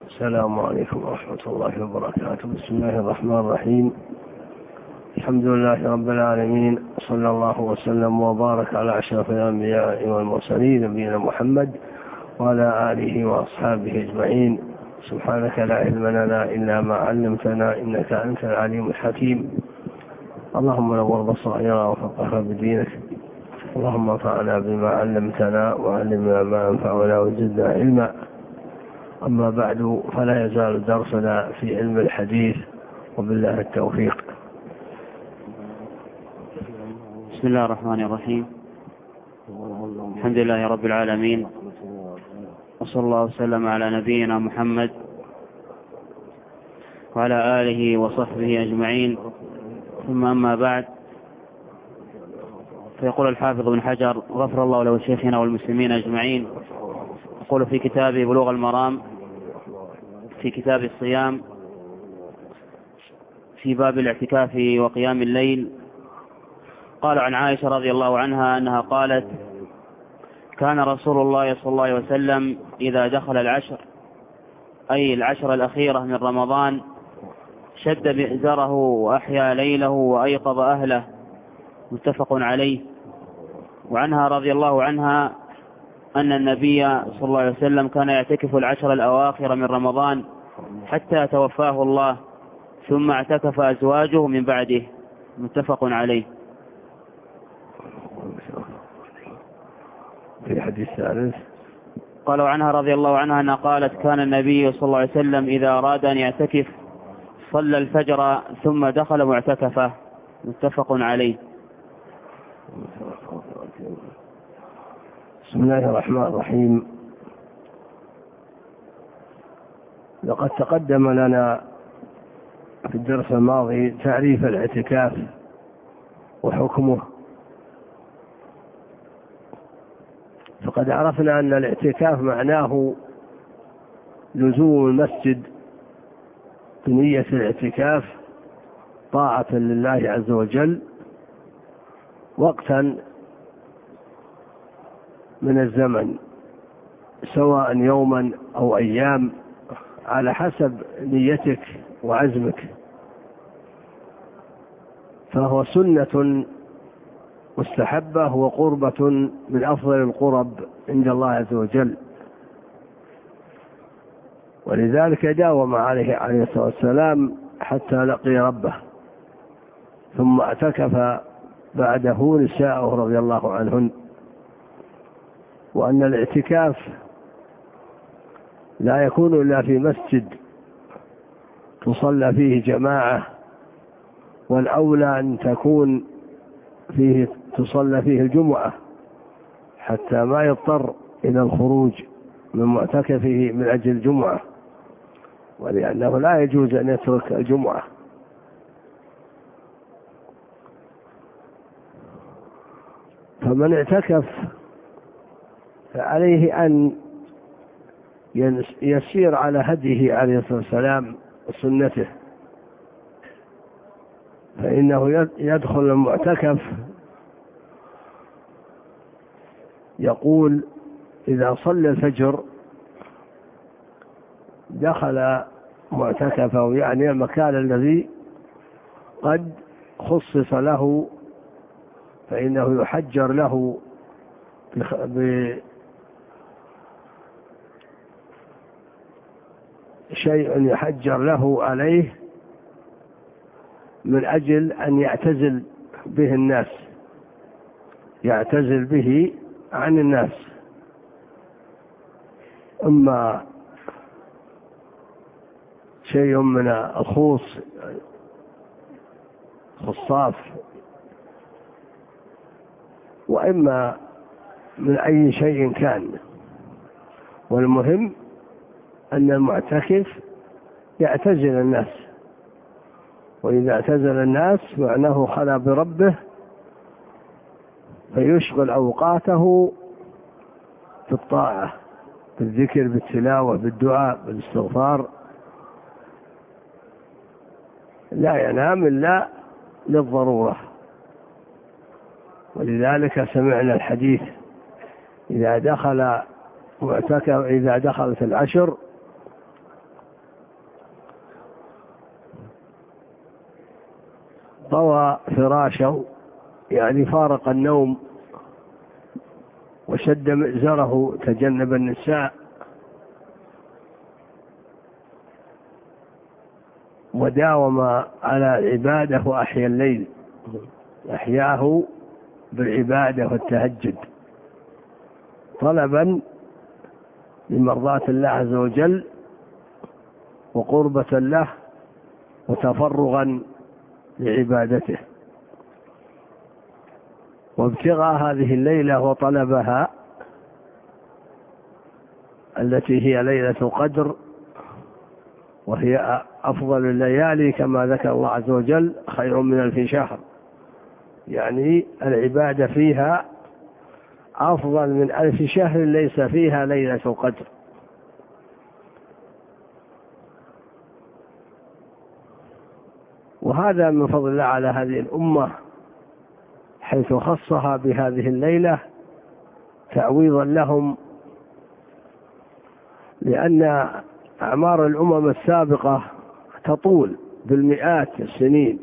السلام عليكم ورحمة الله وبركاته. بسم الله الرحمن الرحيم. الحمد لله رب العالمين، صلى الله وسلم وبارك على أشرف الأنبياء والمرسلين نبينا محمد وعلى آله وأصحابه أجمعين. سبحانك لا علم لنا إلا ما علمتنا إنك أنت العليم الحكيم. اللهم نور بصائرنا وفقهنا بدينك، اللهم انفعنا بما علمتنا وعلمنا ما ينفعنا وزدنا علما. أما بعد، فلا يزال درسنا في علم الحديث، وبالله التوفيق. بسم الله الرحمن الرحيم. الحمد لله رب العالمين، وصلى الله وسلم على نبينا محمد وعلى آله وصحبه أجمعين، ثم أما بعد، فيقول الحافظ ابن حجر غفر الله له شيخنا والمسلمين أجمعين، يقول في كتابه بلوغ المرام في كتاب الصيام في باب الاعتكاف وقيام الليل، قال عن عائشة رضي الله عنها أنها قالت: كان رسول الله صلى الله عليه وسلم إذا دخل العشر، أي العشر الأخيرة من رمضان، شد بئزره وأحيا ليله وأيقظ أهله، متفق عليه. وعنها رضي الله عنها أن النبي صلى الله عليه وسلم كان يعتكف العشر الأواخر من رمضان حتى توفاه الله، ثم اعتكف أزواجه من بعده، متفق عليه. في حديث ثالث قالوا عنها رضي الله عنها أنها قالت: كان النبي صلى الله عليه وسلم إذا أراد أن يعتكف صلى الفجر ثم دخل معتكفه، متفق عليه. بسم الله الرحمن الرحيم. لقد تقدم لنا في الدرس الماضي تعريف الاعتكاف وحكمه، فقد عرفنا أن الاعتكاف معناه لزوم المسجد بنية الاعتكاف طاعة لله عز وجل وقتا من الزمن، سواء يوما أو أيام، على حسب نيتك وعزمك، فهو سنة مستحبة وقربة من أفضل القرب عند الله عز وجل، ولذلك داوم عليه الصلاة والسلام حتى لقي ربه، ثم اعتكف بعده نساءه رضي الله عنهن. وأن الاعتكاف لا يكون إلا في مسجد تصلى فيه جماعة، والأولى أن تكون فيه تصلى فيه الجمعة حتى ما يضطر إلى الخروج من معتكفه من أجل الجمعة، ولأنه لا يجوز أن يترك الجمعة. فمن اعتكف فعليه أن يسير على هديه عليه الصلاة والسلام وسنته، فإنه يدخل المعتكف يقول: إذا صلى الفجر دخل معتكفه، يعني المكان الذي قد خصص له، فإنه يحجر له بشيء يحجر له عليه من أجل أن يعتزل به الناس، يعتزل به عن الناس، إما شيء من الخوص خصاف، وإما من أي شيء كان. والمهم أن المعتكف يعتزل الناس، وإذا اعتزل الناس معناه خلى بربه، فيشغل أوقاته في الطاعة، بالذكر، بالتلاوة، بالدعاء، بالاستغفار، لا ينام إلا للضرورة. ولذلك سمعنا الحديث: إذا دخلت العشر طوى فراشه يعني فارق النوم وشد مئزره تجنب النساء وداوم على العبادة وأحيا الليل، أحياه بالعبادة والتهجد طلبا لمرضاة الله عز وجل وقربة له وتفرغا لعبادته، وابتغاء هذه الليلة وطلبها التي هي ليلة القدر، وهي أفضل الليالي كما ذكر الله عز وجل خير من 1000 شهر، يعني العبادة فيها أفضل من 1000 شهر ليس فيها ليلة القدر. وهذا من فضل الله على هذه الأمة حيث خصها بهذه الليلة تعويضا لهم، لأن أعمار الأمم السابقة تطول بالمئات السنين،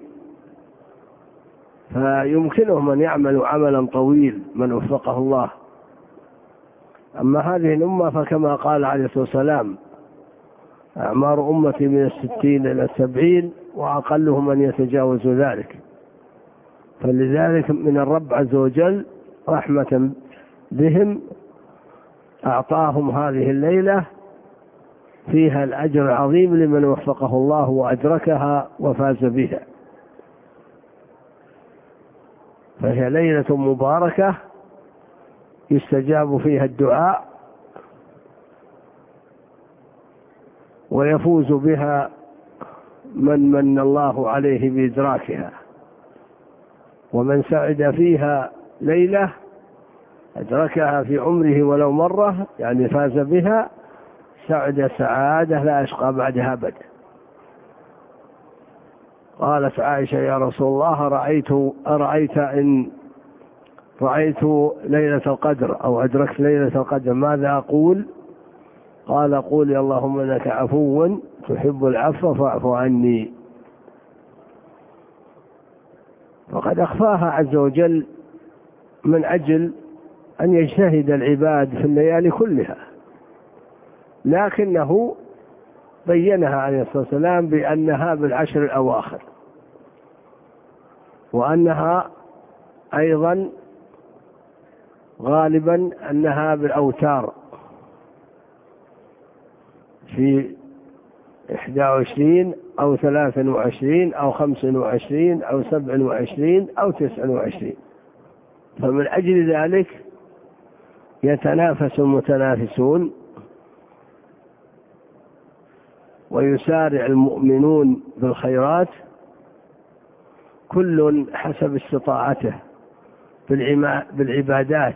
فيمكنهم أن يعملوا عملا طويل من وفقه الله. أما هذه الأمة فكما قال عليه الصلاة والسلام أعمار أمتي من 60 إلى 70، وأقلهم من يتجاوز ذلك. فلذلك من الرب عز وجل رحمة بهم أعطاهم هذه الليلة فيها الأجر العظيم لمن وفقه الله وأدركها وفاز بها. فهي ليلة مباركة يستجاب فيها الدعاء ويفوز بها من الله عليه بإدراكها، ومن سعد فيها ليلة أدركها في عمره ولو مرة يعني فاز بها سعد سعادة لا يشقى بعدها أبدا. قالت عائشة يا رسول الله أرأيت إن رأيت ليلة القدر أو أدركت ليلة القدر ماذا أقول؟ قال قولي اللهم إنك عفو تحب العفو فاعف عني. وقد أخفاها عز وجل من أجل أن يجتهد العباد في الليالي كلها، لكنه بينها عليه الصلاة والسلام بأنها بالعشر الأواخر، وأنها أيضا غالبا أنها بالأوتار في 21 أو 23 أو 25 أو 27 أو 29. فمن أجل ذلك يتنافس المتنافسون ويسارع المؤمنون بالخيرات كل حسب استطاعته بالعبادات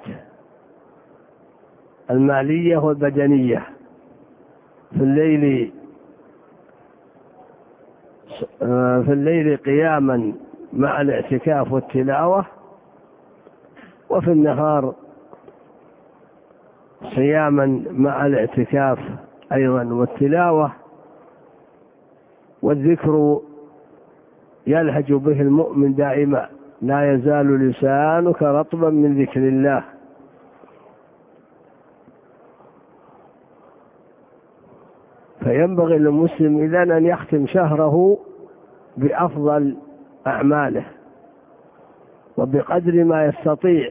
المالية والبدنية، في الليل قياما مع الاعتكاف والتلاوة، وفي النهار صياما مع الاعتكاف أيضا والتلاوة. والذكر يلهج به المؤمن دائما، لا يزال لسانك رطبا من ذكر الله. فينبغي للمسلم إذن أن يختم شهره بأفضل أعماله وبقدر ما يستطيع.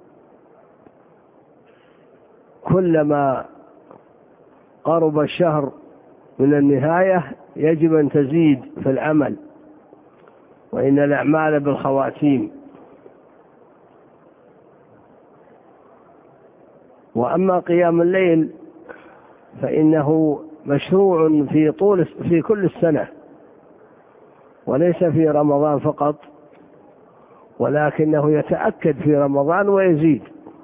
كلما قرب الشهر من النهاية يجب أن تزيد في العمل، وإن الأعمال بالخواتيم. وأما قيام الليل فإنه مشروع في كل السنة، وليس في رمضان فقط، ولكنه يتأكد في رمضان ويزيد،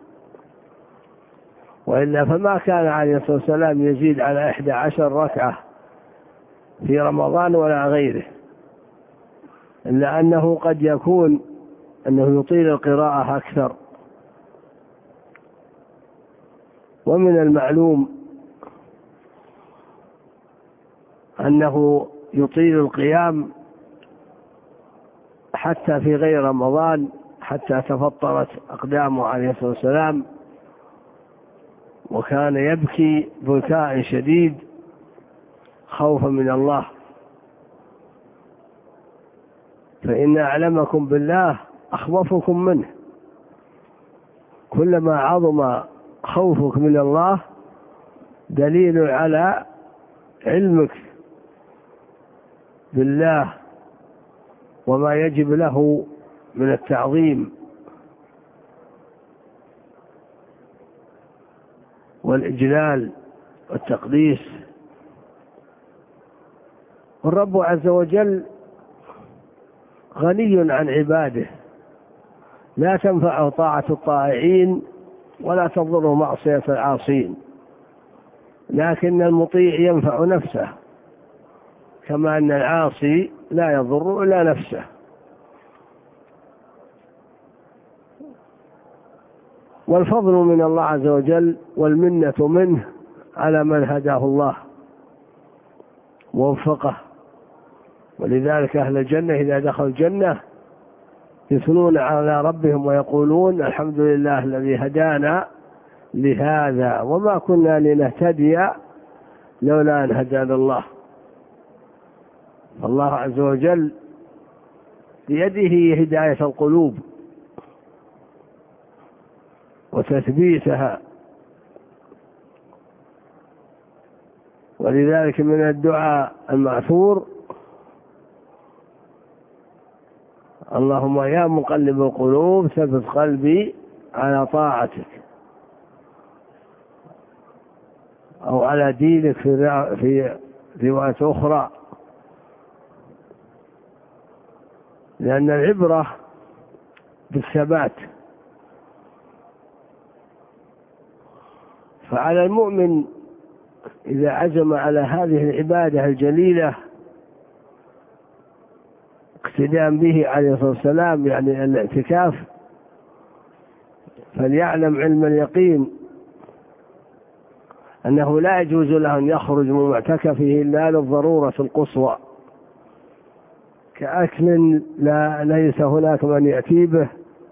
وإلا فما كان عليه الصلاة والسلام يزيد على 11 ركعة في رمضان ولا غيره، إلا أنه قد يكون أنه يطيل القراءة أكثر. ومن المعلوم أنه يطيل القيام حتى في غير رمضان، حتى تفطرت أقدامه عليه الصلاة والسلام، وكان يبكي بكاء شديد خوفا من الله. فإن أعلمكم بالله أخوفكم منه. كلما عظم خوفك من الله دليل على علمك بالله وما يجب له من التعظيم والإجلال والتقديس. والرب عز وجل غني عن عباده، لا تنفعه طاعة الطائعين ولا تضره معصية العاصين، لكن المطيع ينفع نفسه، كما أن العاصي لا يضر إلا نفسه. والفضل من الله عز وجل والمنة منه على من هداه الله ووفقه. ولذلك أهل الجنة إذا دخلوا الجنة يثنون على ربهم ويقولون الحمد لله الذي هدانا لهذا وما كنا لنهتدي لولا أن هدانا الله. الله عز وجل بيده هداية القلوب وتثبيتها. ولذلك من الدعاء المأثور اللهم يا مقلب القلوب ثبت قلبي على طاعتك، أو على دينك في رواية أخرى، لأن العبرة بالثبات. فعلى المؤمن إذا عزم على هذه العبادة الجليلة اقتداء به عليه الصلاة والسلام، يعني الاعتكاف، فليعلم علم اليقين أنه لا يجوز له أن يخرج من معتكفه إلا للضرورة القصوى، كأكل ليس هناك من يأتي به،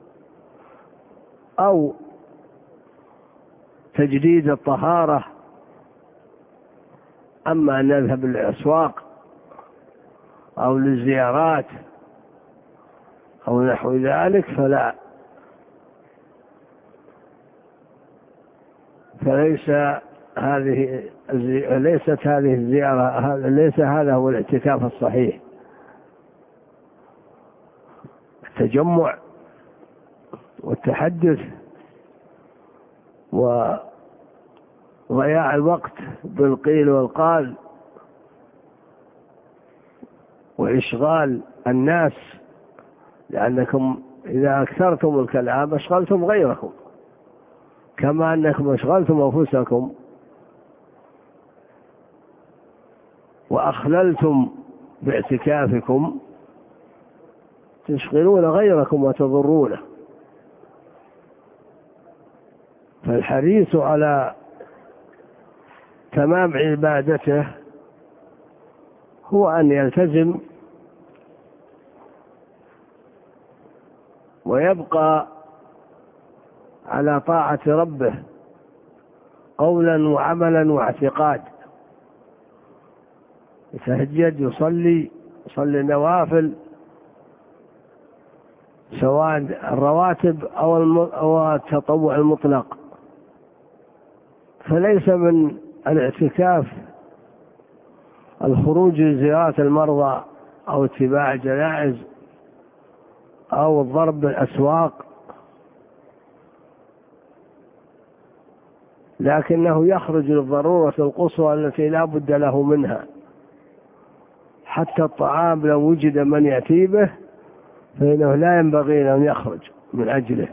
أو تجديد الطهارة. أما أن نذهب للأسواق أو للزيارات أو نحو ذلك فلا، ليست هذه الزيارة، ليس هذا هو الاعتكاف الصحيح. التجمع والتحدث وضياع الوقت بالقيل والقال وإشغال الناس، لأنكم إذا أكثرتم الكلام أشغلتم غيركم، كما أنكم أشغلتم أنفسكم وأخللتم باعتكافكم تشغلون غيركم وتضرونه. فالحريص على تمام عبادته هو أن يلتزم ويبقى على طاعة ربه قولا وعملا واعتقاد، يتهجد، يصلي النوافل سواء الرواتب أو التطوع المطلق. فليس من الاعتكاف الخروج لزيارة المرضى أو اتباع الجنائز أو الضرب بالأسواق، لكنه يخرج للضرورة القصوى التي لا بد له منها. حتى الطعام لو وجد من يأتي به فإنه لا ينبغي أن يخرج من أجله.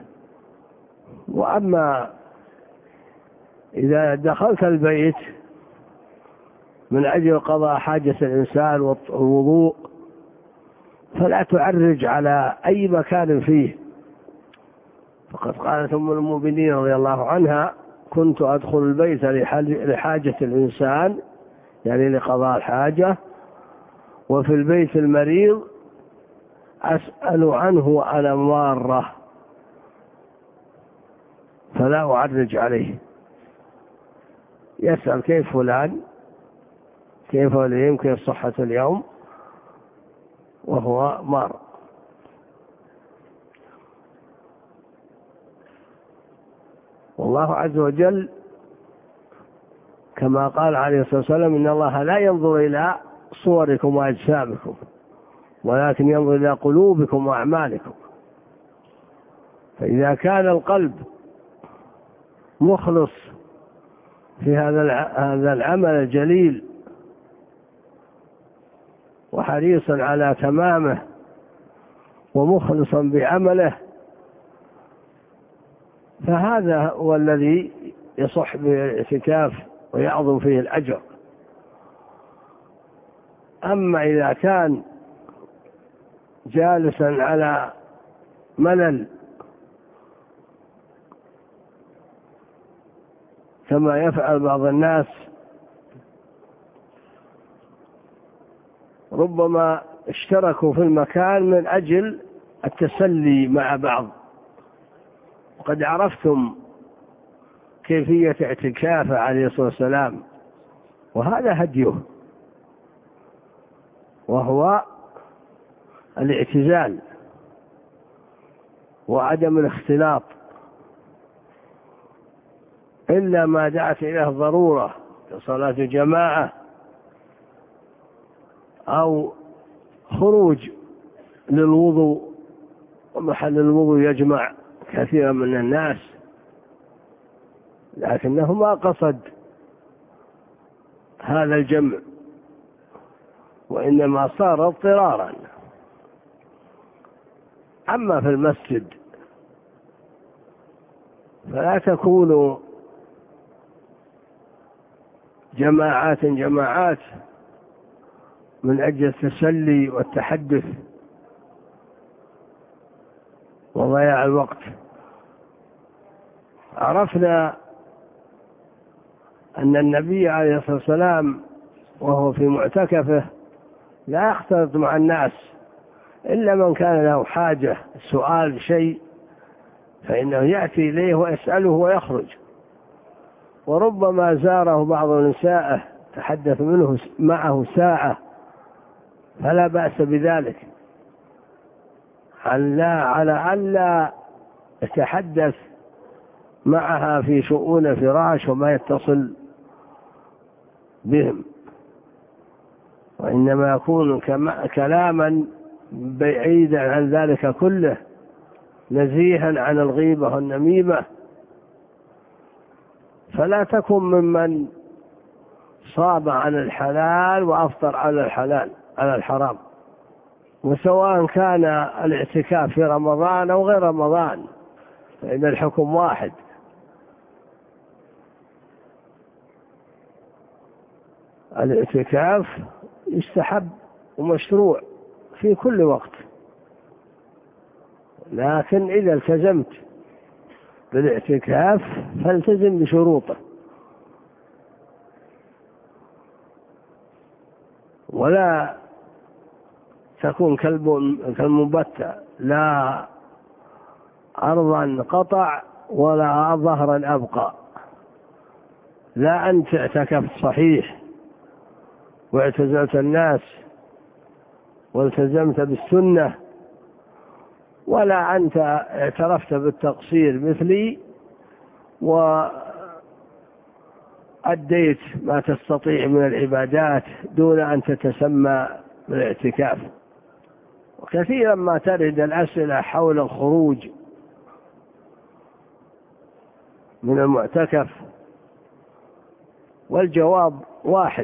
وأما إذا دخلت البيت من أجل قضاء حاجة الإنسان والوضوء فلا تعرج على أي مكان فيه. فقد قالت أم المؤمنين رضي الله عنها كنت أدخل البيت لحاجة الإنسان، يعني لقضاء الحاجة، وفي البيت المريض أسأل عنه وأنا مارة فلا أعرج عليه. يسأل كيف فلان، كيف يمكن صحة اليوم وهو مار. والله عز وجل كما قال عليه الصلاة والسلام: إن الله لا ينظر إلى صوركم وأجسامكم ولكن ينظر إلى قلوبكم وأعمالكم. فإذا كان القلب مخلص في هذا العمل الجليل وحريصا على تمامه ومخلصا بعمله، فهذا هو الذي يصح بالاعتكاف ويعظم فيه الأجر. أما إذا كان جالسا على ملل كما يفعل بعض الناس، ربما اشتركوا في المكان من أجل التسلي مع بعض، وقد عرفتم كيفية اعتكافه عليه الصلاة والسلام، وهذا هديه، وهو الاعتزال وعدم الاختلاط إلا ما دعت إليه الضرورة كصلاة جماعة أو خروج للوضوء، ومحل الوضوء يجمع كثيرا من الناس، لكنه ما قصد هذا الجمع وإنما صار اضطرارا. أما في المسجد فلا تكونوا جماعات من أجل التسلي والتحدث وضياع الوقت. عرفنا أن النبي عليه الصلاة والسلام وهو في معتكفه لا يختلط مع الناس إلا من كان له حاجة سؤال شيء، فإنه يأتي إليه ويسأله ويخرج. وربما زاره بعض نسائه تحدث معه ساعة، فلا بأس بذلك، على ألا يتحدث معها في شؤون الفراش وما يتصل بهم، وإنما يكون كلاما بعيدا عن ذلك كله، نزيها عن الغيبة والنميمة. فلا تكن ممن صاب عن الحلال وأفطر على الحرام، وسواء كان الاعتكاف في رمضان أو غير رمضان فإن الحكم واحد. الاعتكاف يستحب ومشروع في كل وقت، لكن إذا التزمت بالاعتكاف فالتزم بشروطه، ولا تكون كالمبتع، لا أرضا قطع ولا ظهرا أبقى. لا أنت اعتكفت صحيح واعتزلت الناس والتزمت بالسنة، ولا أنت اعترفت بالتقصير مثلي وأديت ما تستطيع من العبادات دون أن تتسمى بالاعتكاف. وكثيرا ما ترد الأسئلة حول الخروج من المعتكف، والجواب واحد: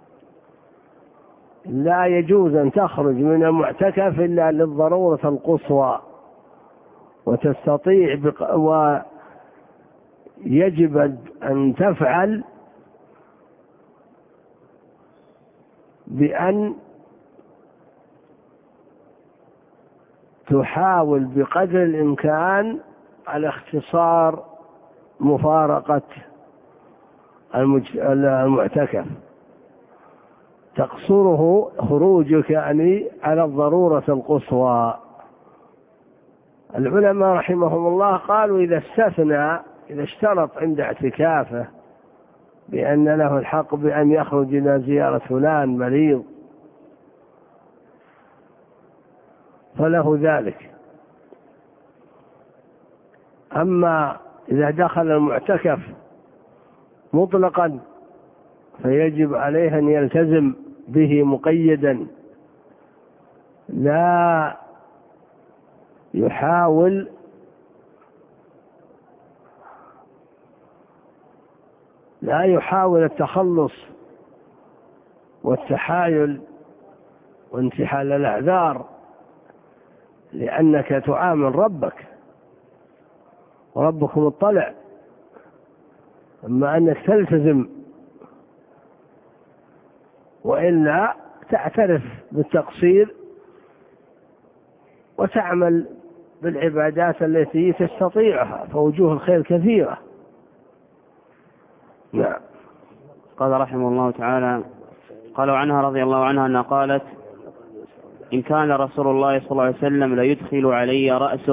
لا يجوز أن تخرج من المعتكف إلا للضرورة القصوى، وتستطيع ويجب أن تفعل بأن تحاول بقدر الإمكان على اختصار مفارقة المعتكف، تقصره خروجك يعني على الضرورة القصوى. العلماء رحمهم الله قالوا إذا استثنى، إذا اشترط عند اعتكافه بأن له الحق بأن يخرج إلى زيارة فلان مريض فله ذلك. أما إذا دخل المعتكف مطلقا فيجب عليه أن يلتزم به مقيدا، لا يحاول التخلص والتحايل وانتحال الأعذار، لأنك تعامل ربك وربك مطلع. أما أنك تلتزم وإلا تعترف بالتقصير وتعمل بالعبادات التي تستطيعها، فوجوه الخير كثيرة. نعم. قال رحمه الله تعالى: قالوا عنها رضي الله عنها أنها قالت: إن كان رسول الله صلى الله عليه وسلم ليدخل علي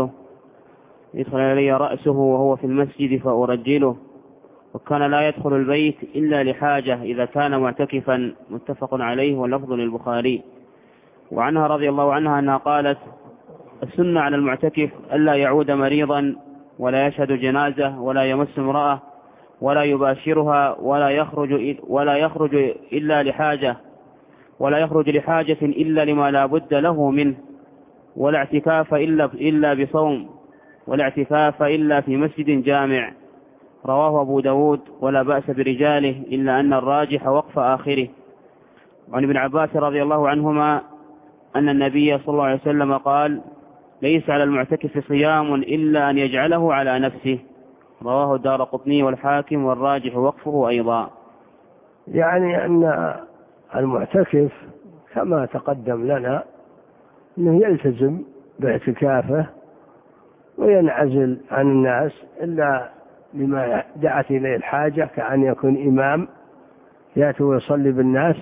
رأسه وهو في المسجد فأرجله، وكان لا يدخل البيت إلا لحاجة إذا كان معتكفا. متفق عليه واللفظ للبخاري. وعنها رضي الله عنها أنها قالت: السنة على المعتكف ألا يعود مريضا ولا يشهد جنازة ولا يمس امرأة ولا يباشرها ولا يخرج إلا لحاجة، ولا يخرج لحاجة إلا لما لا بد له منه، ولا اعتكاف إلا بصوم، ولا اعتكاف إلا في مسجد جامع. رواه أبو داود ولا بأس برجاله إلا أن الراجح وقف آخره. وعن ابن عباس رضي الله عنهما أن النبي صلى الله عليه وسلم قال: ليس على المعتكف صيام إلا أن يجعله على نفسه. رواه الدارقطني والحاكم والراجح وقفه أيضا. يعني أن المعتكف كما تقدم لنا أنه يلتزم باعتكافه وينعزل عن الناس إلا لما دعت إليه الحاجة، كأن يكون إمام يأتي ويصلي بالناس،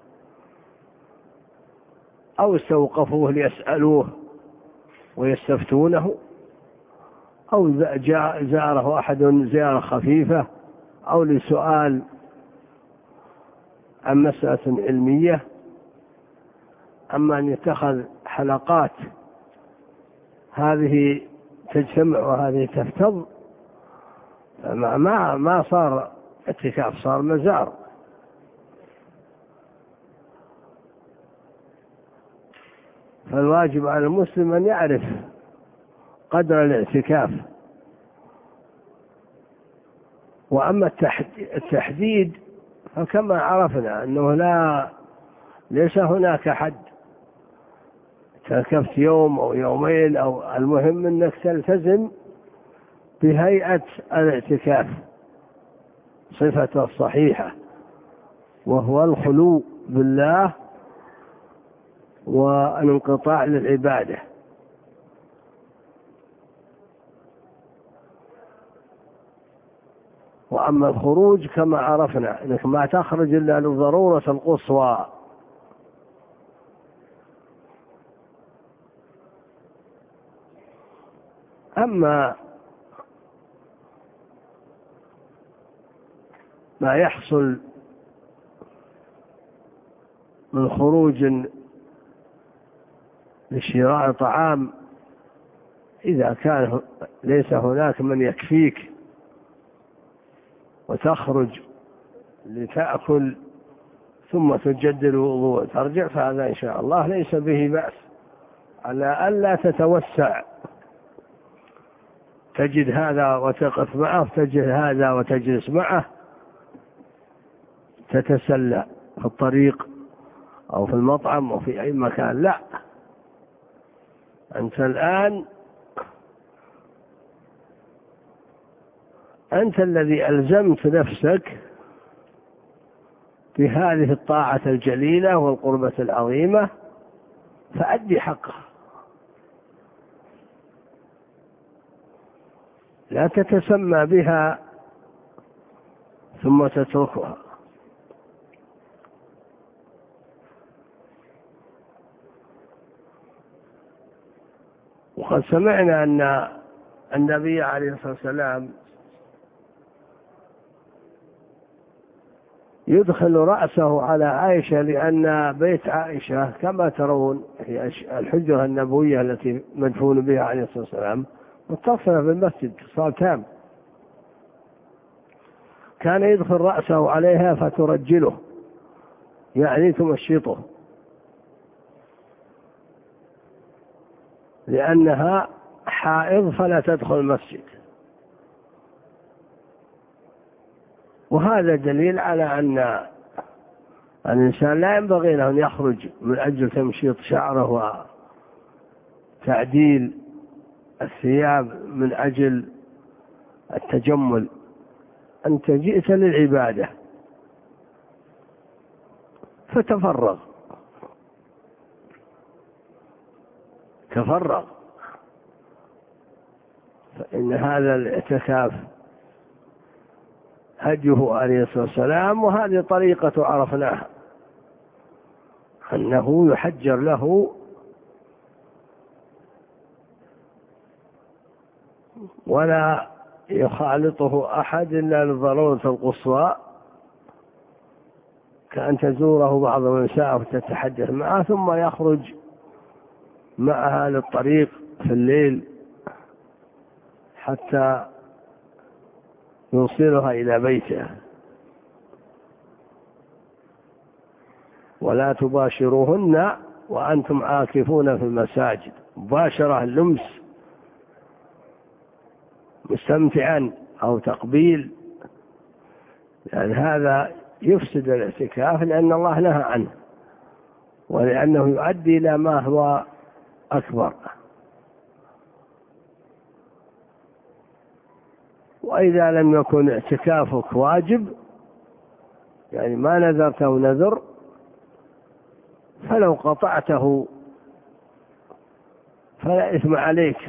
أو استوقفوه ليسألوه ويستفتونه، أو زاره أحد زيارة خفيفة، أو لسؤال عن مسألة علمية. أما أن يتخذ حلقات هذه تجتمع وهذه تفتض، ما صار اعتكاف، صار مزار. فالواجب على المسلم أن يعرف قدر الاعتكاف. وأما التحديد فكما عرفنا أنه ليس هناك حد، اعتكفت يوم أو يومين أو المهم أنك تلتزم بهيئة الاعتكاف صفته الصحيحة، وهو الخلو بالله والانقطاع للعبادة. وأما الخروج كما عرفنا أنك ما تخرج إلا للضرورة القصوى. أما ما يحصل من خروج لشراء طعام، إذا كان ليس هناك من يكفيك وتخرج لتأكل ثم تجدد الوضوء ترجع، فهذا إن شاء الله ليس به بأس، على ألا تتوسع، تجد هذا وتقف معه، تجد هذا وتجلس معه، تتسلى في الطريق أو في المطعم أو في أي مكان. لا، أنت الآن أنت الذي ألزمت نفسك بهذه الطاعة الجليلة والقربة العظيمة، فأدي حقها، لا تتسمى بها ثم تتركها. وقد سمعنا أن النبي عليه الصلاة والسلام يدخل رأسه على عائشة، لأن بيت عائشة كما ترون هي الحجرة النبوية التي مدفون بها عليه الصلاة والسلام متصلة بالمسجد اتصال تام. كان يدخل رأسه عليها فترجله، يعني تمشطه، لأنها حائض فلا تدخل المسجد. وهذا دليل على أن الإنسان لا ينبغي له أن يخرج من أجل تمشيط شعره وتعديل الثياب من أجل التجمل. أنت جئت للعبادة فتفرغ، فإن هذا الاعتكاف هديه عليه الصلاة والسلام، وهذه طريقة عرفناها أنه يحجر له ولا يخالطه أحد إلا للضرورة القصوى، كأن تزوره بعض النساء وتتحدث معه ثم يخرج معها للطريق في الليل حتى يوصلها إلى بيته. ولا تباشروهن وأنتم عاكفون في المساجد، مباشرة اللمس مستمتعا أو تقبيل، لأن هذا يفسد الاعتكاف، لأن الله نهى عنه ولأنه يؤدي إلى ما هو أكبر. وإذا لم يكن اعتكافك واجب، يعني ما نذرته نذر، فلو قطعته فلا إثم عليك،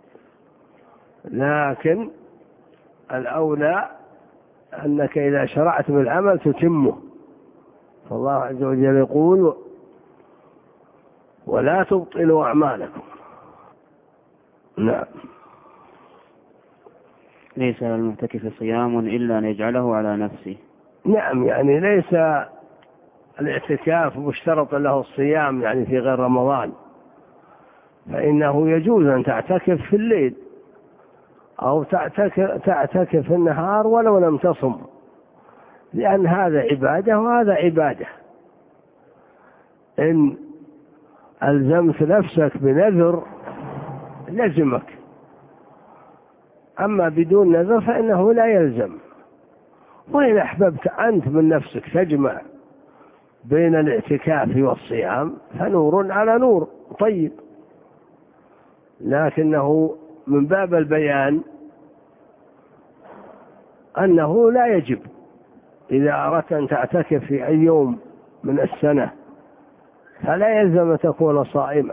لكن الأولى أنك إذا شرعت بالعمل تتمه. فالله عز وجل يقول: ولا تبطلوا أعمالكم. نعم. ليس للمعتكف صيام إلا أن يجعله على نفسه. نعم، يعني ليس الاعتكاف مشترط له الصيام يعني في غير رمضان، فإنه يجوز أن تعتكف في الليل أو تعتكف في النهار ولو لم تصم، لأن هذا عبادة وهذا عبادة. إن ألزمت نفسك بنذر لزمك، أما بدون نذر فإنه لا يلزم. وإن أحببت أنت من نفسك تجمع بين الاعتكاف والصيام فنور على نور طيب، لكنه من باب البيان أنه لا يجب. إذا أردت أن تعتكف في أي يوم من السنة فلا يلزم أن تكون صائما.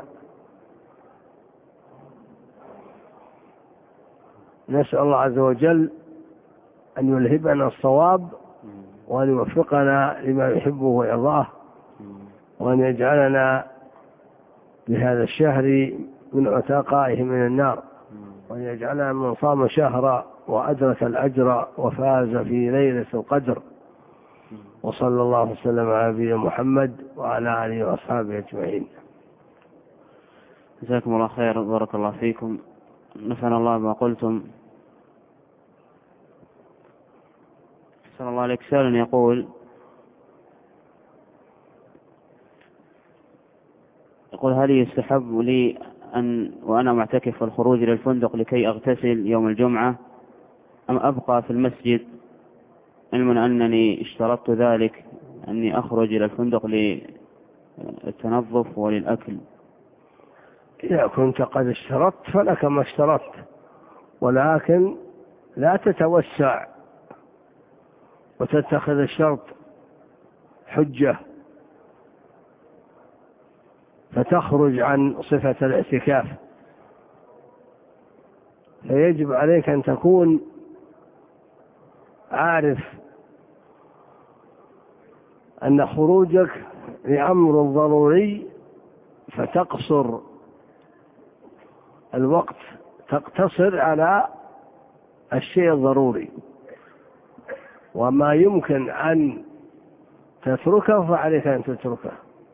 نسأل الله عز وجل أن يلهبنا الصواب وأن يوفقنا لما يحبه ويرضاه، وأن يجعلنا بهذا الشهر من عتقائه من النار، وأن يجعلنا من صام شهر وأدرك الأجر وفاز في ليلة القدر. وصلى الله وسلم على نبينا محمد وعلى آله وأصحابه أجمعين. جزاكم الله خير، بارك الله فيكم، نفعنا الله ما قلتم. صلى الله عليك. سائل يقول هل يستحب لي أن وأنا معتكف الخروج إلى الفندق لكي أغتسل يوم الجمعة أم أبقى في المسجد، علما أنني اشترطت ذلك أني أخرج إلى الفندق للتنظف وللأكل؟ إذا كنت قد اشترطت فلك ما اشترطت، ولكن لا تتوسع وتتخذ الشرط حجة فتخرج عن صفة الاعتكاف. فيجب عليك أن تكون عارف أن خروجك لأمر ضروري فتقصر الوقت تقتصر على الشيء الضروري، وما يمكن أن تتركه فعليك أن تتركه.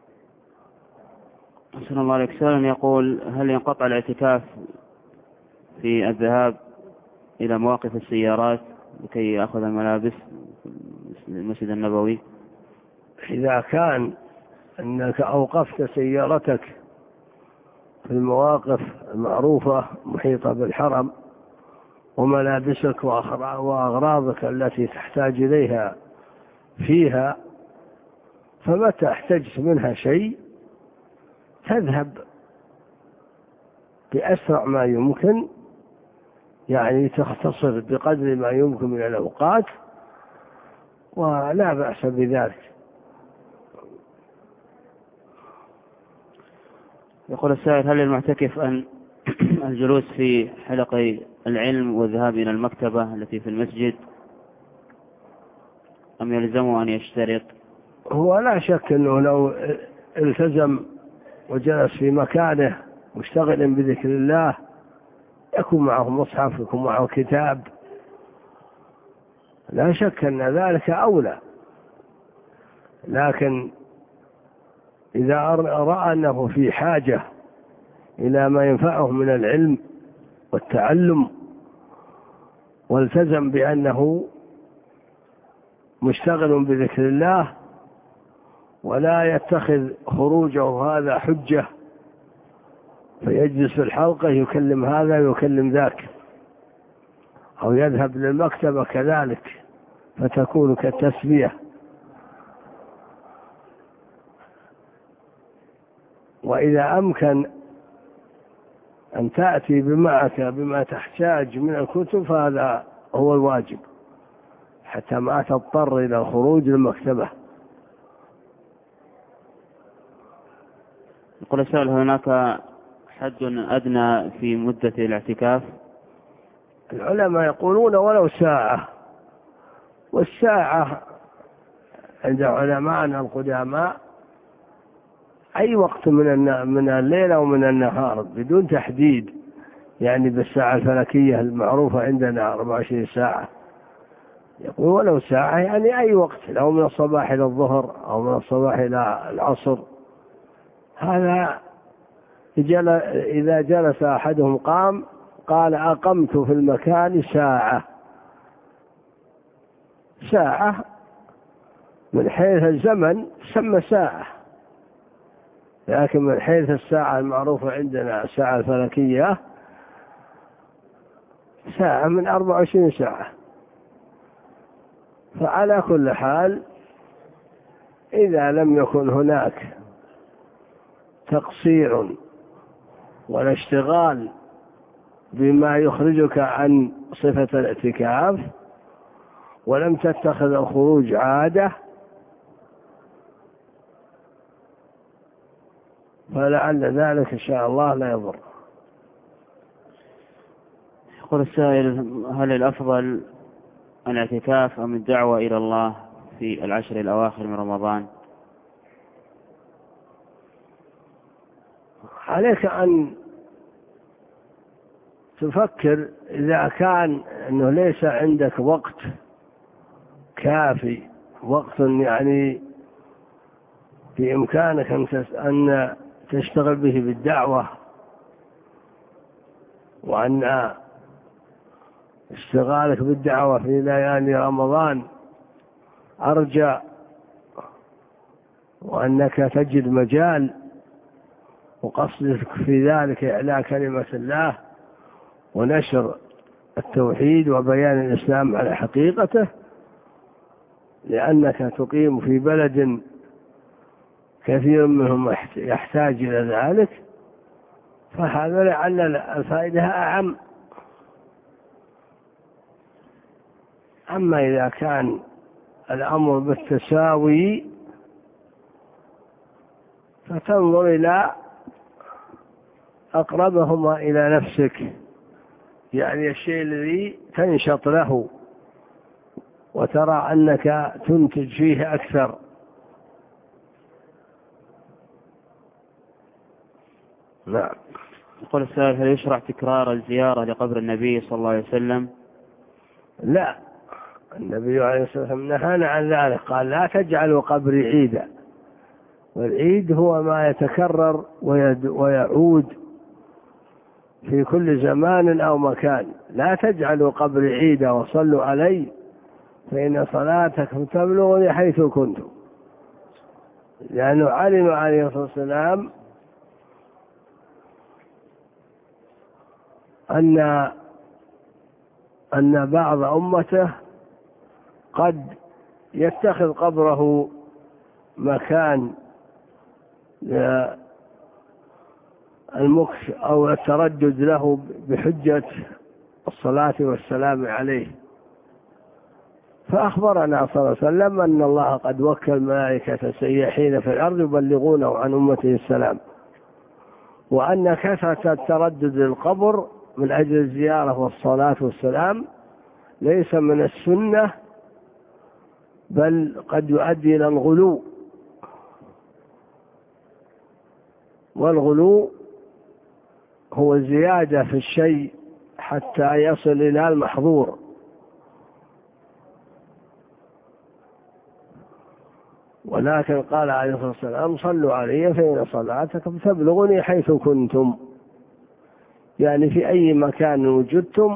أحسن الله عليك. سؤال يقول: هل ينقطع الاعتكاف في الذهاب إلى مواقف السيارات لكي يأخذ الملابس في المسجد النبوي؟ إذا كان أنك أوقفت سيارتك في المواقف المعروفة محيطة بالحرم وملابسك وأغراضك التي تحتاج إليها فيها، فمتى احتجت منها شيء تذهب بأسرع ما يمكن، يعني تختصر بقدر ما يمكن من الأوقات، ولا بأس بذلك. يقول السائل: هل للمعتكف أن الجلوس في حلق العلم والذهاب إلى المكتبة التي في المسجد، أم يلزمه أن يشترط؟ هو لا شك أنه لو التزم وجلس في مكانه مشتغلا بذكر الله يكون معه مصحف، يكون معه كتاب، لا شك أن ذلك أولى. لكن إذا رأى أنه في حاجة إلى ما ينفعه من العلم والتعلم والتزم بأنه مشتغل بذكر الله، ولا يتخذ خروجه هذا حجة فيجلس في الحلقة يكلم هذا ويكلم ذاك، أو يذهب للمكتبة كذلك فتكون كالتسبية. وإذا أمكن أن تأتي بمعك بما تحتاج من الكتب فهذا هو الواجب حتى ما تضطر إلى الخروج للمكتبة. يقول السائل: هناك حد أدنى في مدة الاعتكاف؟ العلماء يقولون ولو ساعة، والساعة عند علماءنا القداماء أي وقت من الليل أو من النهار بدون تحديد، يعني بالساعة الفلكية المعروفة عندنا 24 ساعة. يقول ولو ساعة يعني أي وقت، لو من الصباح إلى الظهر أو من الصباح إلى العصر. هذا إذا جلس أحدهم قام قال أقمت في المكان ساعة. ساعة من حيث الزمن تسمى ساعة، لكن من حيث الساعة المعروفة عندنا الساعة الفلكية ساعة من 24 ساعة. فعلى كل حال إذا لم يكن هناك تقصير ولا اشتغال بما يخرجك عن صفة الاعتكاف ولم تتخذ الخروج عادة، فلعل ذلك إن شاء الله لا يضر. يقول السائل: هل الأفضل الاعتكاف أم الدعوة إلى الله في العشر الأواخر من رمضان؟ عليك أن تفكر إذا كان أنه ليس عندك وقت كافي، وقت يعني في إمكانك أن تشتغل به بالدعوة، وأن اشتغالك بالدعوة في ليالي رمضان أرجى، وأنك تجد مجال وقصدك في ذلك إعلاء كلمة الله ونشر التوحيد وبيان الإسلام على حقيقته، لأنك تقيم في بلد كثير منهم يحتاج إلى ذلك، فهذا لعل الفائدة أعم. أما إذا كان الأمر بالتساوي فتنظر إلى أقربهما إلى نفسك، يعني الشيء الذي تنشط له وترى أنك تنتج فيه أكثر. نعم. يقول السائل: هل يشرع تكرار الزيارة لقبر النبي صلى الله عليه وسلم؟ لا، النبي عليه الصلاة والسلام نهانا عن ذلك، قال: لا تجعلوا قبري عيدا. والعيد هو ما يتكرر ويعود في كل زمان أو مكان. لا تجعلوا قبري عيدا وصلوا علي فإن صلاتكم تبلغني حيث كنتم. لأنه علم عليه الصلاة والسلام أن بعض أمته قد يتخذ قبره مكان المكث أو التردد له بحجة الصلاة والسلام عليه. فأخبرنا صلى الله عليه وسلم أن الله قد وكل ملائكة سياحين في الأرض يبلغونه عن أمته السلام، وأن كثرة التردد للقبر من أجل الزيارة والصلاة والسلام ليس من السنة، بل قد يؤدي إلى الغلو، والغلو هو زيادة في الشيء حتى يصل إلى المحظور. ولكن قال عليه الصلاة والسلام: صلوا علي فإن صلاتكم تبلغني حيث كنتم، يعني في أي مكان وجدتم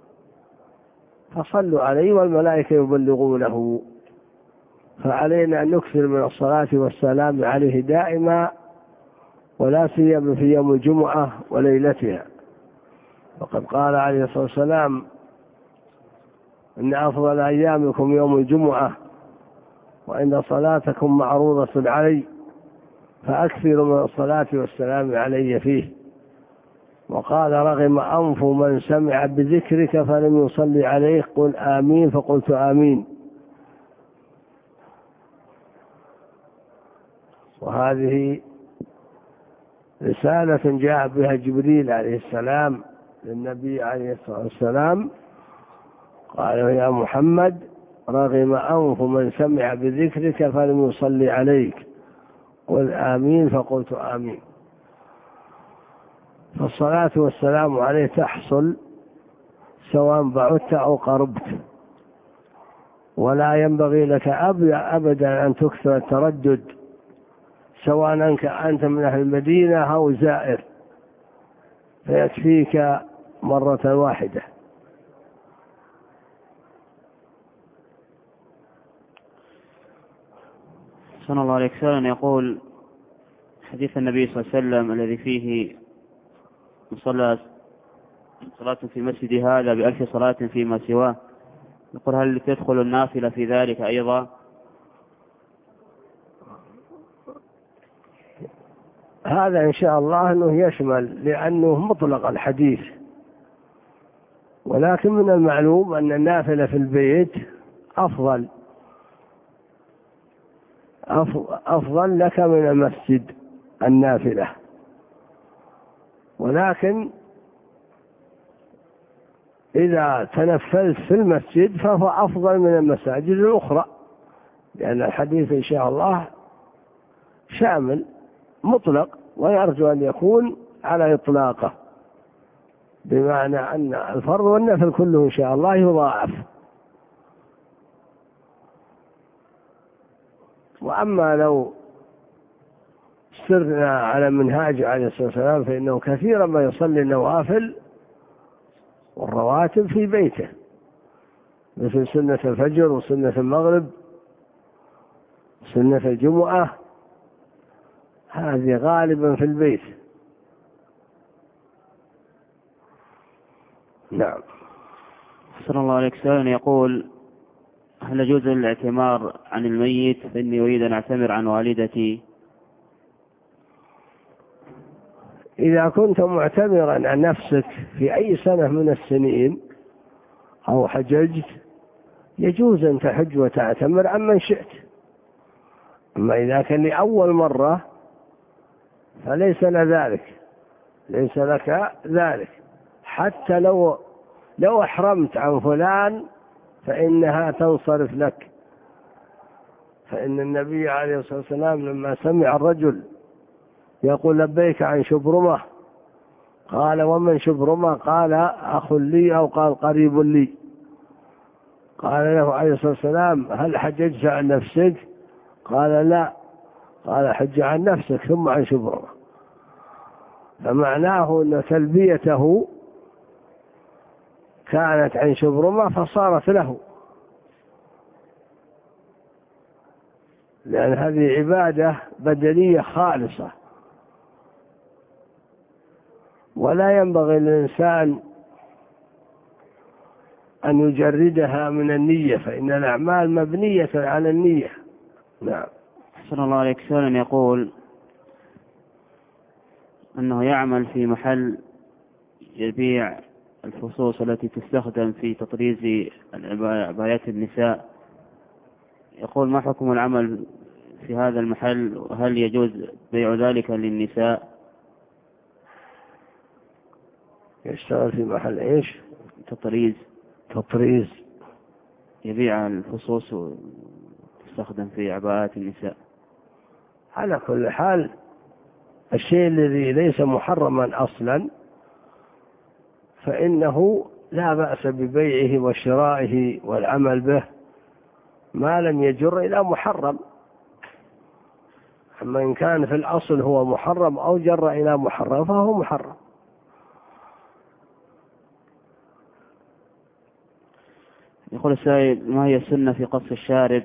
فصلوا علي والملائكة يبلغونه. فعلينا أن نكثر من الصلاة والسلام عليه دائما، ولا سيما في يوم الجمعة وليلتها. وقد قال عليه الصلاة والسلام: إن أفضل أيامكم يوم الجمعة، وإن صلاتكم معروضة علي، فأكثروا من الصلاة والسلام علي فيه. وقال: رغم أنف من سمع بذكرك فلم يصلي عليه، قل آمين، فقلت آمين. وهذه رسالة جاء بها جبريل عليه السلام للنبي عليه الصلاة والسلام، قال: يا محمد، رغم أنف من سمع بذكرك فلم يصلي عليك، قل آمين، فقلت آمين. فالصلاة والسلام عليه تحصل سواء بعدت أو قربت، ولا ينبغي لك أبدا أن تكثر التردد، سواء أنت من أهل المدينة أو زائر، فيكفيك مرة واحدة. صلى الله عليه وسلم يقول: حديث النبي صلى الله عليه وسلم الذي فيه صلاة في مسجد هذا بألف صلاة فيما سواه، يقول: هل تدخل النافلة في ذلك أيضا؟ هذا إن شاء الله أنه يشمل، لأنه مطلق الحديث، ولكن من المعلوم أن النافلة في البيت أفضل لك من المسجد النافلة. ولكن إذا تنفلت في المسجد فهو أفضل من المساجد الأخرى، لأن الحديث إن شاء الله شامل مطلق، ويرجو أن يكون على إطلاقه، بمعنى أن الفرض والنفل كله إن شاء الله يضاعف. وأما لو سرنا على منهاج عليه الصلاة والسلام فإنه كثيرا ما يصلي النوافل والرواتب في بيته، مثل سنة الفجر وسنة المغرب وسنة الجمعة، هذه غالبا في البيت. نعم. صلى الله عليه وسلم يقول: هل يجوز الاعتمار عن الميت فإني أريد أن أعتمر عن والدتي؟ إذا كنت معتمرا عن نفسك في أي سنة من السنين أو حججت يجوز أن تحج وتعتمر عن من شئت. أما إذا كان لأول مرة فليس ليس لك ذلك، حتى لو أحرمت عن فلان فإنها تنصرف لك. فإن النبي عليه الصلاة والسلام لما سمع الرجل يقول: لبيك عن شبرمة، قال ومن شبرمة؟ قال أخ لي أو قال قريب لي. قال له عليه الصلاة والسلام هل حججت عن نفسك؟ قال لا. قال حج عن نفسك ثم عن شبرمة. فمعناه أن تلبيته كانت عن شبرمة فصارت له، لأن هذه عبادة بدنية خالصة، ولا ينبغي للإنسان أن يجردها من النية، فإن الأعمال مبنية على النية. نعم. أحسن الله عليك. سؤال يقول أنه يعمل في محل يبيع الفصوص التي تستخدم في تطريز عبايات النساء، يقول ما حكم العمل في هذا المحل، وهل يجوز بيع ذلك للنساء؟ يشتغل في محل إيش؟ تطريز يبيع الفصوص وتستخدم في عباءات النساء. على كل حال الشيء الذي ليس محرما أصلا فإنه لا بأس ببيعه وشرائه والعمل به ما لم يجر إلى محرم. أما إن كان في الأصل هو محرم أو جر إلى محرم فهو محرم. يقول السائل ما هي السنة في قص الشارب؟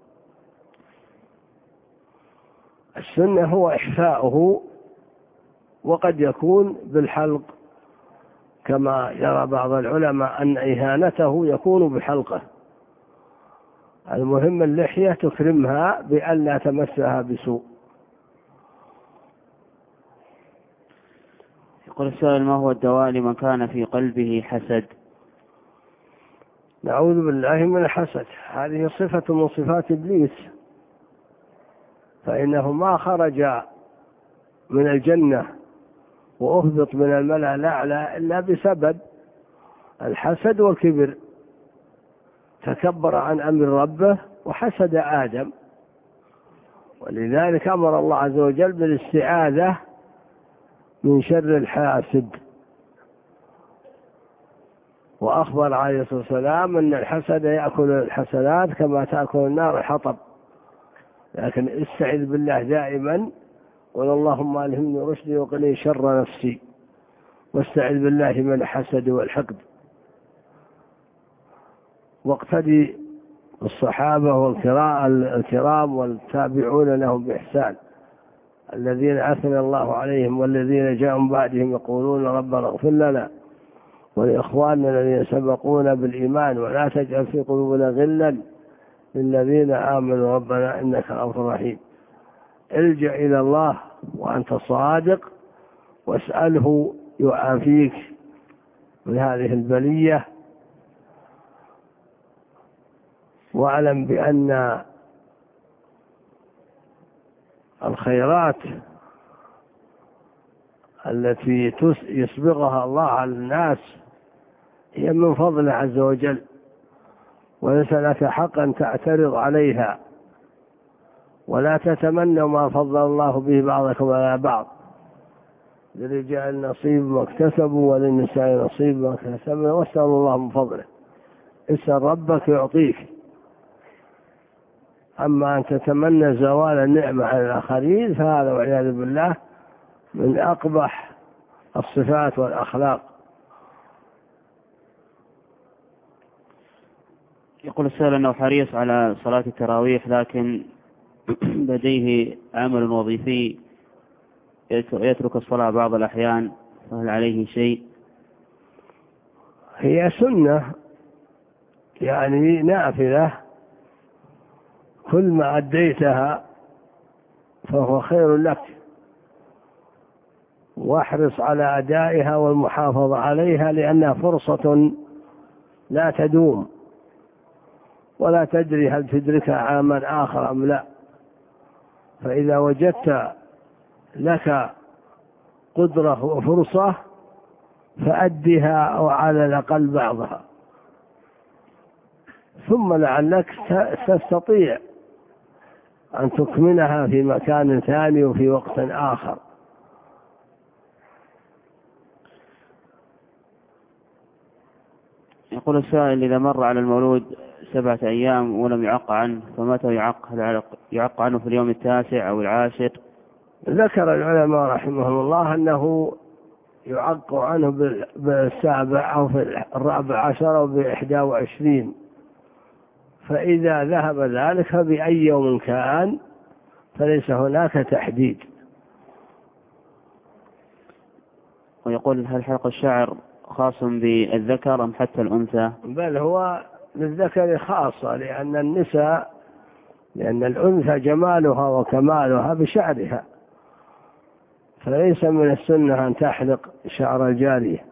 السنة هو إحفاؤه، وقد يكون بالحلق كما يرى بعض العلماء أن إهانته يكون بحلقه. المهم اللحية تكرمها بأن لا تمسها بسوء. يقول السائل ما هو الدواء لمن كان في قلبه حسد؟ نعوذ بالله من الحسد، هذه صفة من صفات إبليس، فإنه ما خرج من الجنة وأهبط من الملأ الأعلى إلا بسبب الحسد والكبر. تكبر عن أمر ربه وحسد آدم، ولذلك أمر الله عز وجل بالاستعاذة من شر الحاسد، وأخبر عليه الصلاة والسلام أن الحسد يأكل الحسنات كما تأكل النار الحطب. لكن استعذ بالله دائما، قل اللهم ألهمني رشدي وقني شر نفسي، واستعذ بالله من الحسد والحقد. واقتدي الصحابة والكرام والتابعون لهم بإحسان الذين أثنى الله عليهم والذين جاءوا بعدهم يقولون ربنا اغفر لنا ولإخواننا الذين سبقونا بالإيمان ولا تجعل في قلوبنا غلا للذين آمنوا ربنا إنك رؤوف رحيم. الجأ إلى الله وأنت صادق واسأله يعافيك من هذه البلية، واعلم بأن الخيرات التي يسبغها الله على الناس هي من فضله عز وجل، وليس لك حق أن تعترض عليها، ولا تتمنوا ما فضل الله به بعضكم على بعض. للرجال نصيب ما اكتسبوا وللنساء نصيب ما اكتسبن واسأل الله من فضله. اسأل ربك يعطيك. أما أن تتمنى زوال النعمة على الآخرين فهذا والعياذ بالله من أقبح الصفات والأخلاق. يقول السائل أنه حريص على صلاة التراويح لكن لديه عمل وظيفي يترك الصلاة بعض الأحيان، فهل عليه شيء؟ هي سنة يعني نافلة، كل ما أديتها فهو خير لك، واحرص على أدائها والمحافظة عليها، لأنها فرصة لا تدوم ولا تدري هل تدركها عاما آخر أم لا. فإذا وجدت لك قدرة وفرصة فأدها أو على الأقل بعضها، ثم لعلك تستطيع أن تكملها في مكان ثاني وفي وقت آخر. يقول السائل: إذا مر على المولود 7 أيام ولم يعق عنه، فمتى يعق؟ هل يعق عنه في اليوم 9 أو 10؟ ذكر العلماء رحمهم الله أنه يعق عنه بالسابع أو في 14 أو 21، فإذا ذهب ذلك فبأي يوم كان فليس هناك تحديد. ويقول: هل حلق الشعر خاص بالذكر أم حتى الأنثى؟ بل هو للذكر خاصة، لأن الأنثى جمالها وكمالها بشعرها، فليس من السنة أن تحلق شعر الجارية.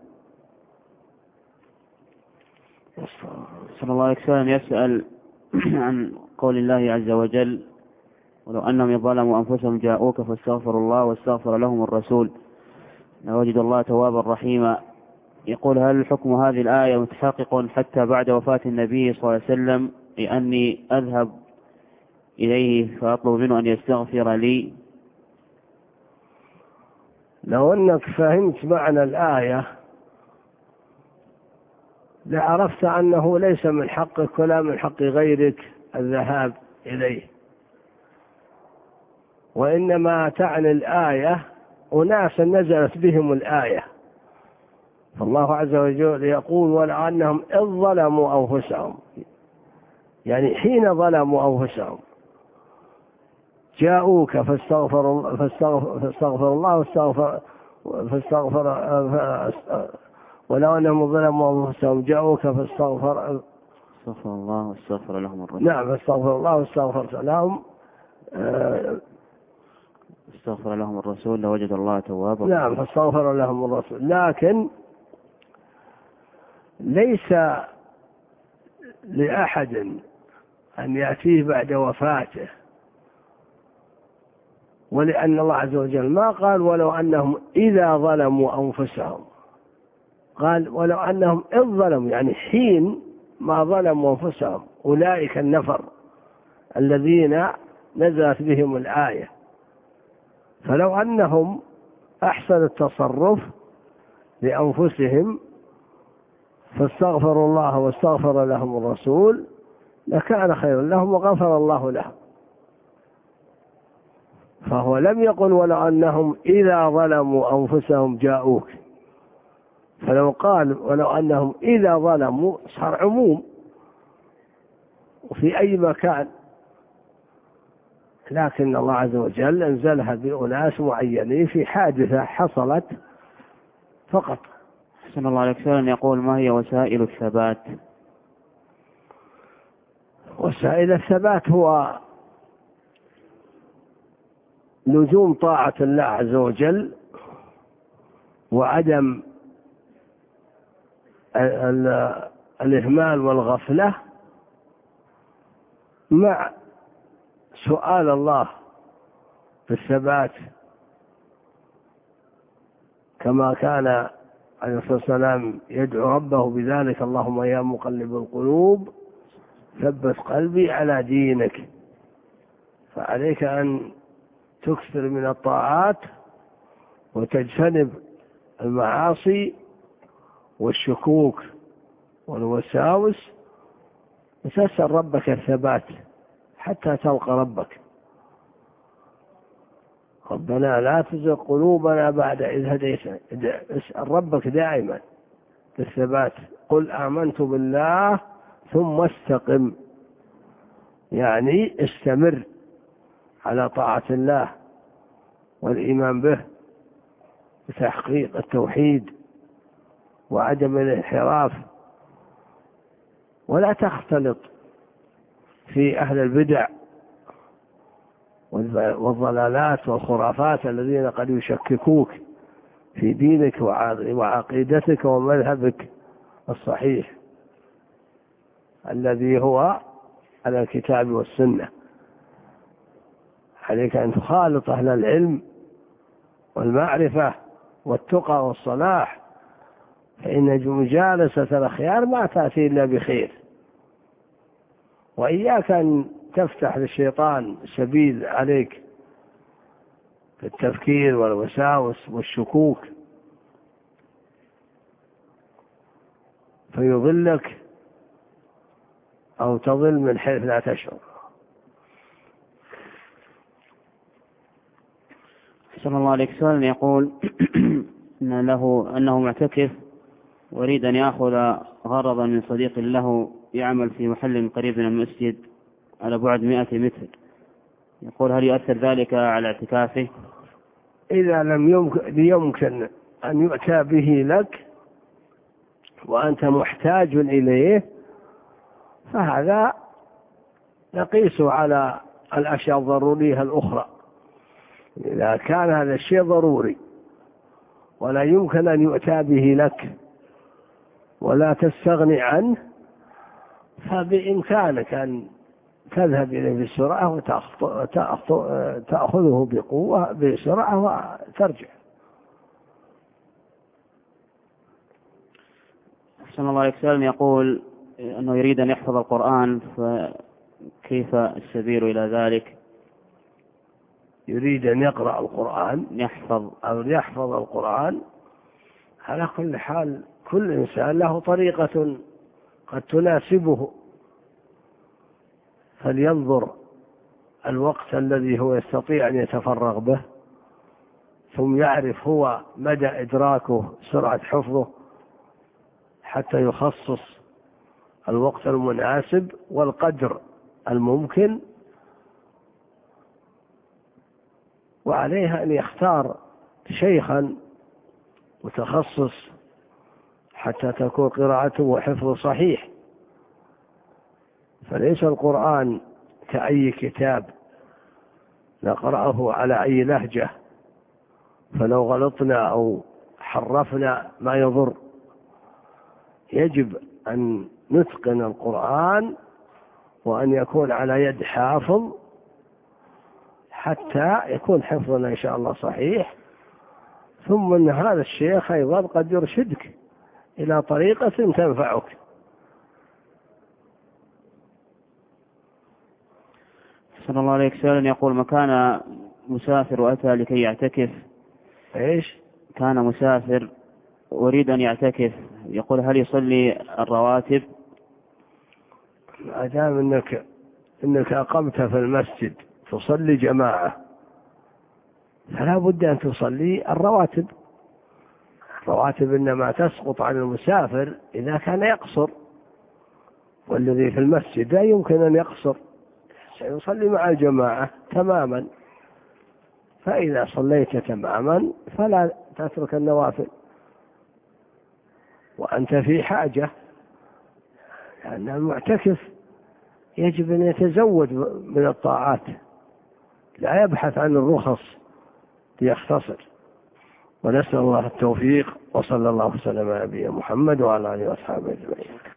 صلى الله عليه وسلم يسأل عن قول الله عز وجل: ولو أنهم ظلموا أنفسهم جاءوك فاستغفروا الله واستغفر لهم الرسول لوجد الله توابا رحيما. يقول: هل حكم هذه الآية متحقق حتى بعد وفاة النبي صلى الله عليه وسلم، لأني أذهب إليه فأطلب منه أن يستغفر لي؟ لو أنك فهمت معنى الآية لعرفت أنه ليس من حقك ولا من حق غيرك الذهاب إليه، وإنما تعني الآية أناس نزلت بهم الآية. فالله عز وجل يقول: ولو أنهم إذ ظلموا أنفسهم، يعني حين ظلموا أنفسهم جاءوك فاستغفر الله ولو أنهم ظلموا أنفسهم جاءوك استغفر الله واستغفر لهم الرسول. نعم، فاستغفر الله واستغفر لهم استغفر لهم الرسول لوجد الله توابا. نعم، فاستغفر لهم الرسول. لكن ليس لأحد أن يأتيه بعد وفاته، ولأن الله عز وجل ما قال ولو أنهم إذا ظلموا أنفسهم، قال ولو أنهم إذ ظلموا، يعني حين ما ظلموا أنفسهم، أولئك النفر الذين نزلت بهم الآية. فلو أنهم أحسنوا التصرف لأنفسهم فاستغفروا الله واستغفر لهم الرسول لكان خيرا لهم وغفر الله لهم. فهو لم يقل ولو أنهم إذا ظلموا أنفسهم جاءوك، فلو قال ولو أنهم إذا ظلموا صار عموم وفي أي مكان، لكن الله عز وجل أنزلها بأناس معينين في حادثة حصلت فقط. أحسن الله عليك. سؤال يقول: ما هي وسائل الثبات؟ وسائل الثبات هو لزوم طاعة الله عز وجل وعدم الإهمال والغفلة، مع سؤال الله بالثبات كما كان عليه الصلاة والسلام يدعو ربه بذلك: اللهم يا مقلب القلوب ثبت قلبي على دينك. فعليك أن تكثر من الطاعات وتجتنب المعاصي والشكوك والوساوس وتسأل ربك الثبات حتى تلقى ربك. ربنا لا تزغ قلوبنا بعد إذ هديتنا. اسأل ربك دائما بالثبات. قل آمنت بالله ثم استقم، يعني استمر على طاعة الله والإيمان به بتحقيق التوحيد وعدم الانحراف، ولا تختلط في أهل البدع والضلالات والخرافات الذين قد يشككوك في دينك وعقيدتك ومذهبك الصحيح الذي هو على الكتاب والسنة. عليك أن تخالط أهل العلم والمعرفة والتقى والصلاح، فإن مجالسة الأخيار ما تأتي إلا بخير. وإياك أن تفتح للشيطان سبيل عليك في التفكير والوساوس والشكوك، فيظلك أو تظل من حيث لا تشعر. أحسن الله عليك. سؤال يقول أنه معتكف ويريد أن يأخذ غرضا من صديق له يعمل في محل قريب من المسجد على بعد 100 متر، يقول هل يؤثر ذلك على اعتكافه؟ إذا لم يمكن أن يؤتى به لك وأنت محتاج إليه فهذا نقيس على الأشياء الضرورية الأخرى. إذا كان هذا الشيء ضروري ولا يمكن أن يؤتى به لك ولا تستغني عنه فبإمكانك أن تذهب إليه بسرعة وتأخذه بقوة بسرعة وترجع. أحسن الله عليك. سؤال يقول أنه يريد أن يحفظ القرآن، فكيف السبيل إلى ذلك؟ يريد أن يقرأ القرآن يحفظ القرآن. على كل حال كل إنسان له طريقة قد تناسبه، فلينظر الوقت الذي هو يستطيع أن يتفرغ به، ثم يعرف هو مدى إدراكه سرعة حفظه حتى يخصص الوقت المناسب والقدر الممكن، وعليها أن يختار شيخا متخصص حتى تكون قراءته وحفظه صحيح. فليس القرآن كأي كتاب نقرأه على أي لهجة، فلو غلطنا أو حرفنا ما يضر. يجب أن نتقن القرآن وأن يكون على يد حافظ حتى يكون حفظنا إن شاء الله صحيح. ثم أن هذا الشيخ أيضا قد يرشدك إلى طريقة تنفعك. صلى الله عليه وسلم يقول ما كان مسافر وأتى لكي يعتكف. إيش؟ كان مسافر ويريد أن يعتكف، يقول هل يصلي الرواتب؟ ما دام إنك أقمت في المسجد تصلي جماعة فلا بد أن تصلي الرواتب. الرواتب إنما تسقط عن المسافر إذا كان يقصر، والذي في المسجد لا يمكن أن يقصر، سيصلي مع الجماعة تماما. فإذا صليت تماما فلا تترك النوافل، وأنت في حاجة، لأن المعتكف يجب أن يتزود من الطاعات، لا يبحث عن الرخص ليختصر. ونسأل الله التوفيق، وصلى الله وسلم على نبينا محمد وعلى آله وأصحابه أجمعين.